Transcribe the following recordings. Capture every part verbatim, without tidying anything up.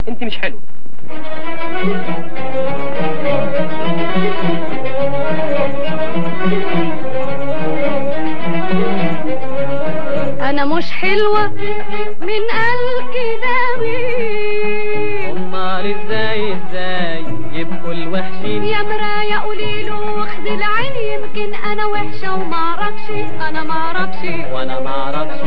انت مش حلوه. انا مش حلوة من قال كده مين؟ امال ازاي ازاي يبقوا الوحشين؟ يا مراية قوليله واخد العين، يمكن انا وحشة ومعرفش. انا معرفش وانا معرفش.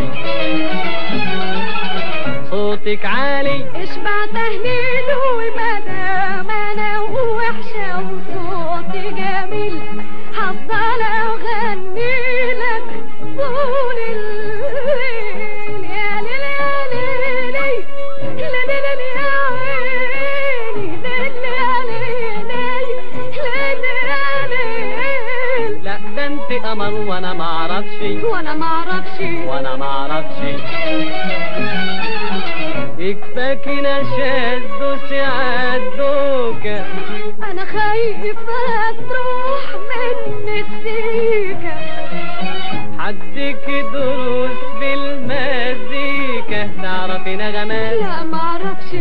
صوتك عالي اشبع تهليل، ومادام انا وحشة وصوتي جميل هفضل اغني لك طول الليل. يا ليل يا ليلي يا ليل يا عيني، ليل يا ليلي ليل يا ليل. لا ده انت قمر وانا معرفش. وانا معرفش وانا معرفش. يكفاكي نشاز دوسي عالدوكة، انا خايفة تروح مني السيكة. حدك دروس بالمزيكا، تعرفي نغمات؟ لا معرفش.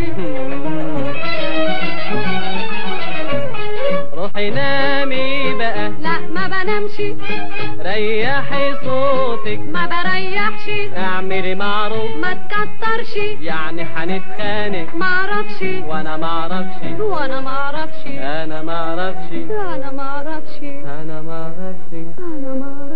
روحي نامي بقى. لا ما بنامش. ريحي صوتك. ما بريحش. اعملي معروف ما تكترش. يعني حنتخانق. معرفش وانا معرفش. وانا معرفش انا معرفش. انا معرفش انا معرفش. انا معرفش.